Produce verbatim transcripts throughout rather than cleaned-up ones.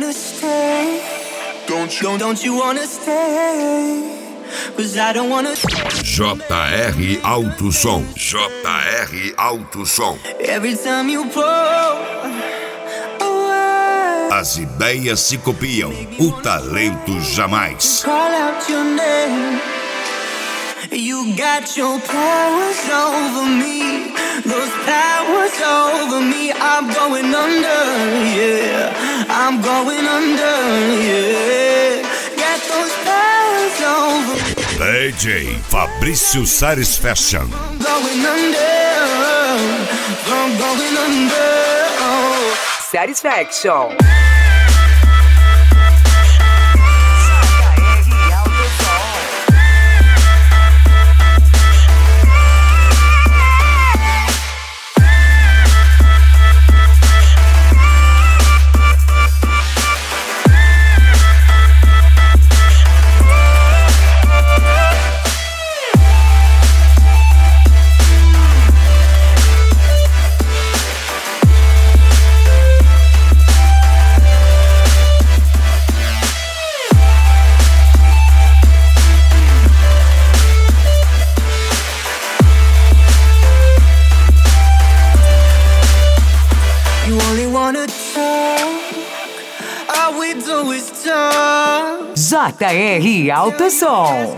wanna stay? Don't you, don't, don't you wanna stay? Cause I don't wanna stay. J R Alto Som. J R Alto Som. Every time you pull away, as ideias se copiam, o talento jamais. Call out your name. You got your powers over me. Those powers over me. I'm going under, yeah. I'm going under, yeah. Got those powers over me. D J Fabrício Satisfaction. I'm going under. I'm going under. Oh. Satisfaction. J R Alto Som.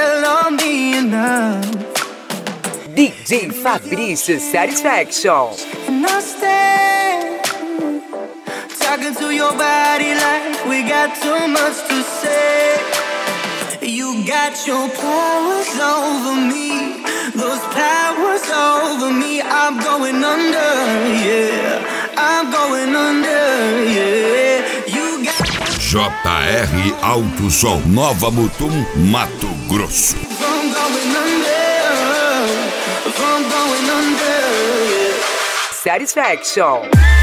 D J Fabrício Satisfaction. And I stand talking to your body like we got too much to say. You got your powers over me. Those powers over me. I'm going under, yeah. I'm going under, yeah. You got J R Alto Som, Nova Mutum, Mato Grosso. I'm going under, I'm going under, yeah. Satisfaction.